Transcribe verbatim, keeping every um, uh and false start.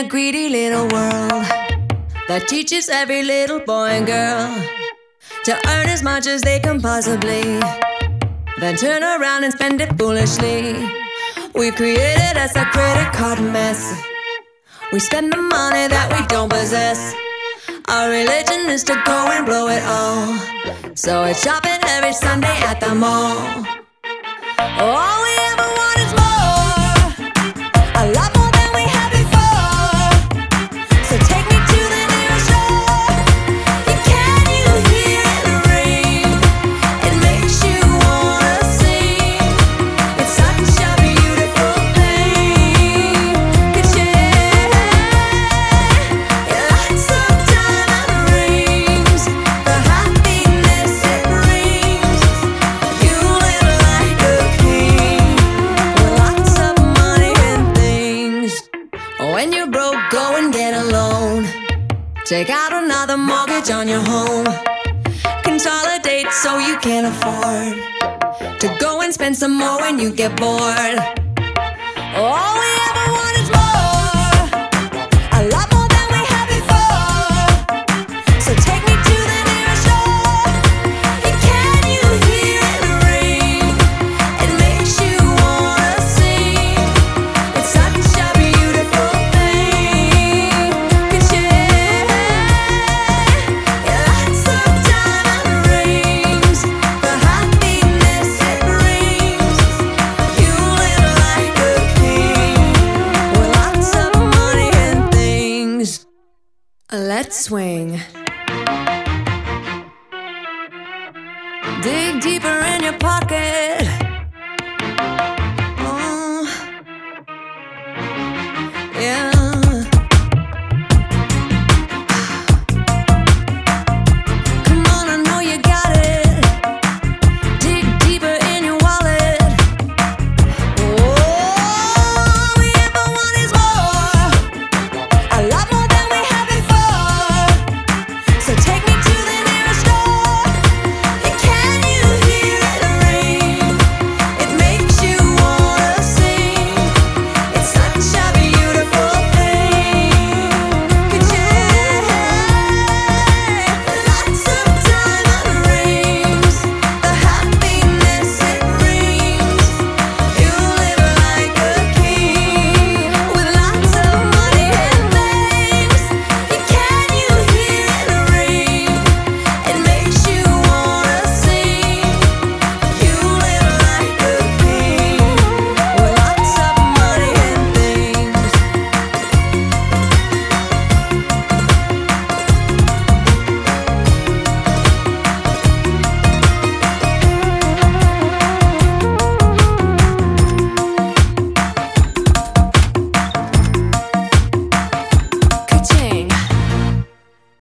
a greedy little world that teaches every little boy and girl to earn as much as they can possibly, then turn around and spend it foolishly. We've created us a credit card mess. We spend the money that we don't possess. Our religion is to go and blow it all, so it's shopping every Sunday at the mall. All we ever want is more, a lot more than we had before. So take me to the nearest store. Yeah, can you hear it ring? It makes you wanna sing. It's such a beautiful thing. Could share, yeah, lots of diamond rings, the happiness it brings. You live like a king with lots of money and things. When you're broke, go and get a loan. Take out another mortgage on your home. Consolidate so you can afford to go and spend some more when you get bored. All we ever want is more, a lot more than we had before. So take me to the nearest store. Yeah, can you hear it ring? It makes you wanna sing. It's such a beautiful thing. Could share, yeah, lots of diamond rings, the happiness it brings. You live like a king with lots of money and things. Let's swing. Dig deeper in your pocket.